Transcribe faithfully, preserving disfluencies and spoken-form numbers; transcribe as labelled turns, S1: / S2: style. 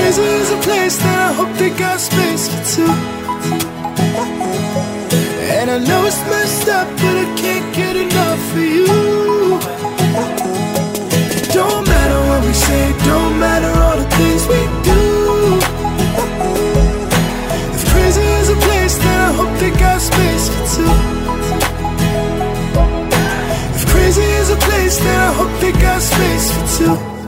S1: crazy is a place that I hope they got space for two. And I know it's messed up, but I can't get enough of you. It don't matter what we say, it don't matter all the things we do. If crazy is a place, then I hope they got space for two. If crazy is a place, then I hope they got space for two.